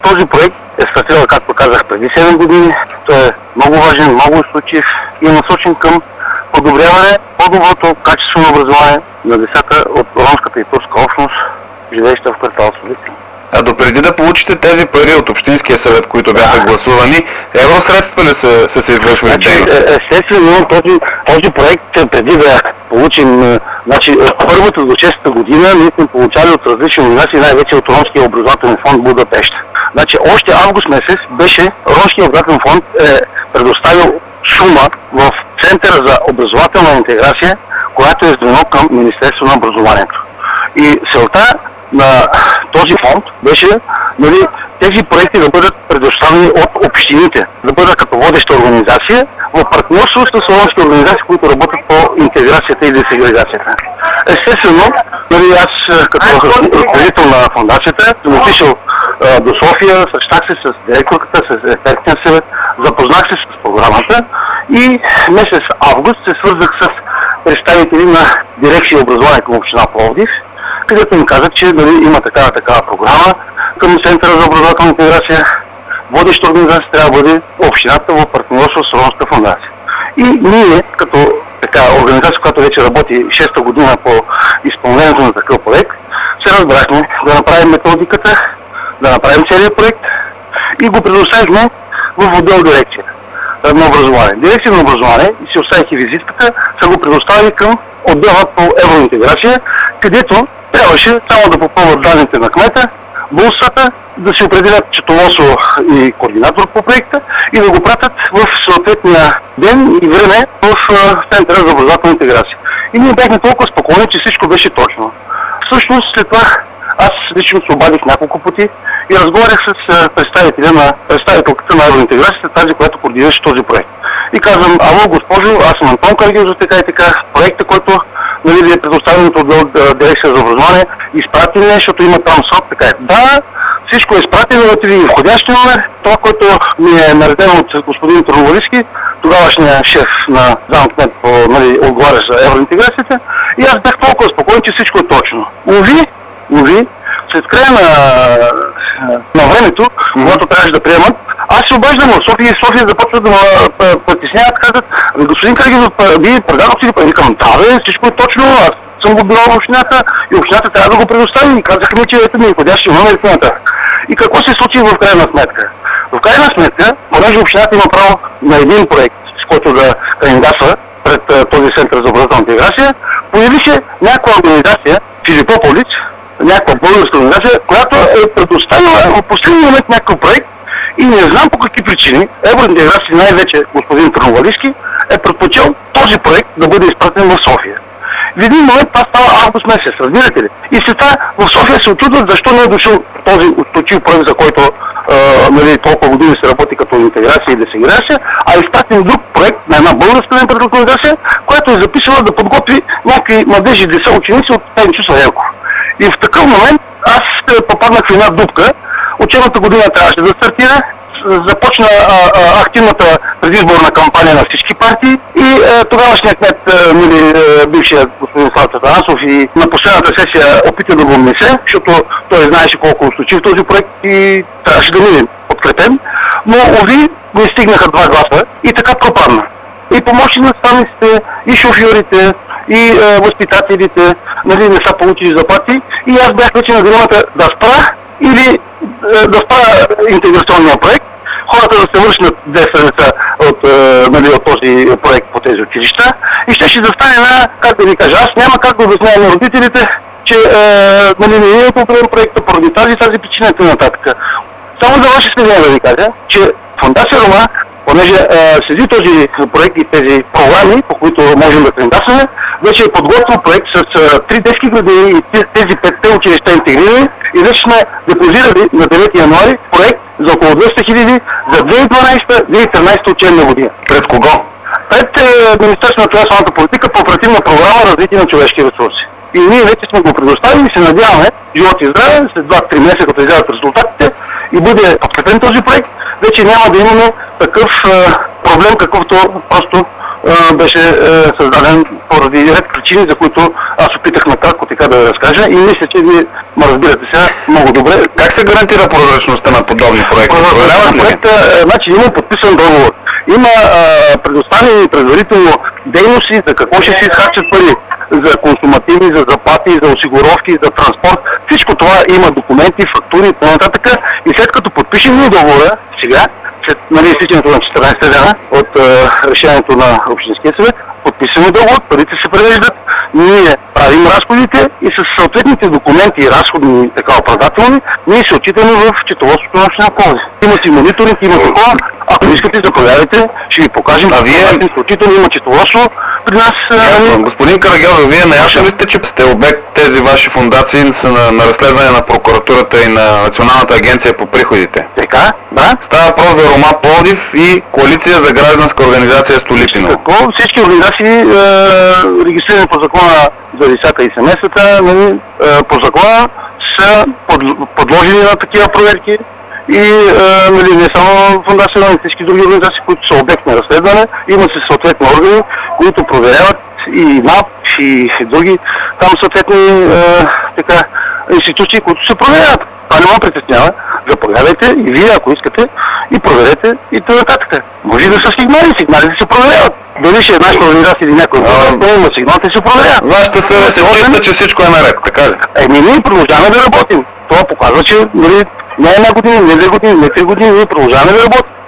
този проект е стартирал, както казах, преди 7 години. Той е много важен, много устойчив и е насочен към подобряване по-доброто качество на образование на децата от ромската и турска общност, живееща в квартал Столица. А допреди да получите тези пари от Общинския съвет, които бяха гласувани, евросредства ли са се извършвали дейности? Естествено, този проект преди да получим, от първата до 6-та година, ние сме получали от различни организации, най-вече от Ромския образователен фонд Будапеща. Още август месец Ромския образователен фонд предоставил сума в Центъра за образователна интеграция, която е звено към Министерството на образованието. И целта на този фонд беше тези проекти да бъдат предоставени от общините, да бъдат като водеща организация в партньорство с ромски организации, които работят по интеграцията и десегрегацията. Естествено, аз като ръководител на фондацията съм отишъл до София, срещах се с директорката, с експертния съвет, запознах се с програмата и месец август се свързах с представители на дирекция образование към община Пловдив, където им казах, че има такава програма към Центъра за образователна интеграция. Водеща организация трябва да бъде общината в партньорство с Ромска фондация. И ние, като организация, която вече работи 6-та година по изпълнението на такъв проект, се разбрахме да направим методиката, да направим целият проект и го предоставихме в отдел дирекция на образование. Дирекция на образование, и си оставих и визитката, са го предоставили към отдела по евроинтеграция, където трябваше само да попълват данните на кмета, БУЛСАТа, да се определят счетоводство и координатор по проекта и да го пратят в съответния ден и време в Центъра за образователна интеграция. И ние бяхме толкова спокойни, че всичко беше точно. Всъщност след това аз лично се обадих няколко пъти и разговарях с представителката на евроинтеграцията, тази, която координираше този проект. И казвам: ало, госпожо, аз съм Антон Каргил за така и така. Проекта, който ви е предоставен от дирекция за образование, изпрати ли, защото има там срок, така е. Да, всичко е изпратено, имате ли входящи номер. Това, което ми е наредено от господин Търновалийски, тогавашния шеф на замкнет, отговарящ за евроинтеграцията, и аз бях толкова спокоен, че всичко е точно. Уви, след края на времето, когато трябваше да приемат, аз се обаждам от София и София започва да ме притесняват, казват: господин Кръгинов, вие предадохте ли? Викам: да, всичко е точно, аз съм го бил в общината и общината трябва да го предостави. И казаха ми, че ето ми ходящи номер и нататък. И какво се случи в крайна сметка? В крайна сметка, понеже общината има право на един проект, с който да кандидатства пред този Център за образователна интеграция, появи се някаква организация, Филипополис, някаква българска организация, която е предоставила в последния момент някакъв проект и не знам по какви причини евроинтеграция, най-вече господин Търновалийски, е предпочел този проект да бъде изпратен в София. В един момент това става август месец, разбирате ли? И след това в София се очудват защо не е дошъл този устойчив проект, за който толкова години се работи като интеграция и десегрегация, а е изпратен друг проект на една българска организация, която е записала да подготви някакви младежи, деца, ученици от Пенчо Славелко. И в такъв момент аз попаднах в една дупка. Учебната година трябваше да стартира, започна активната предизборна кампания на всички партии и тогавашният кмет, бившия господин Слав Атанасов, и на последната сесия опита да го внесе, защото той знаеше колко устойчив този проект и трябваше да мине подкрепен, но уви не стигнаха 2 гласа и така пропадна. И помощи на станиците, и шофьорите, и възпитателите не са получили заплати и аз бях вече на дилемата да спра или да спра интеграционния проект, хората да се вършнат 2 седмица от този проект по тези училища и ще застане как да ви кажа, аз няма как да обяснявам на родителите, че не е определен проекта поради тази причина и т.н. Само за ваше сведение да ви кажа, че Фондация Рома, понеже следи този проект и тези програми, по които можем да кандидатстваме, вече е подготвил проект с 3 детски градини и тези 5 училища интегрирани и вече сме депозирали на 9 януари проект за около 200 000 за 2012-2013 учебна година. Пред кого? Пред Министерството на финансовата политика по оперативна програма развитие на човешки ресурси. И ние вече сме го предоставили и се надяваме, живот и здраве, след 2-3 месеца, като излязат резултатите и бъде подкрепен този проект, вече няма да имаме такъв проблем, какъвто просто беше създаден поради ред причини, за които аз опитах накратко така да разкажа и мисля, че вие ме разбирате сега много добре. Как се гарантира прозрачността на подобни проекти? Проверяват проекта, значи има подписан договор. Има предоставени предварително дейности за какво ще се изхарчат пари. За консумативи, за заплати, за осигуровки, за транспорт. Всичко това има документи, фактури и т.н. И след като подпишем и договора, сега, след изтичането на 14 дена от решението на Общинския съвет, подписваме договор, парите се превеждат, ние правим разходите и с съответните документи, разходни така оправдателни, ние се отчитаме в счетоводството на община Пловдив. Има си мониторинг, има такова. Ако искате, заповядайте, ще ви покажем. А вие включително има счетоводство при нас. Господин Карагьозов, вие наясно ли сте, че сте обект тези ваши фундации са на разследване на прокуратурата и на Националната агенция по приходите? Така, да. Става въпрос за Рома Пловдив и Коалиция за гражданска организация Столипиново. Всички организации, регистрирани по закона за децата и семействата, по закона са подложени на такива проверки. И не само фундация, но и всички други организации, които са обект на разследване. Има се съответни органи, които проверяват и НАП, и други там съответни институции, които се проверяват. Това не ме притеснява. Заповядайте и вие, ако искате, и проверете и т.н. Може да са сигналите се проверяват. Дали ще е нашата организация или някой, но има сигналите се проверяват. Вашата съвест е чиста, че всичко е наред, така ли? Ние продължаваме да работим. Това показва, че не една година, не 2 години, не 3 години, ние продължаваме да работим.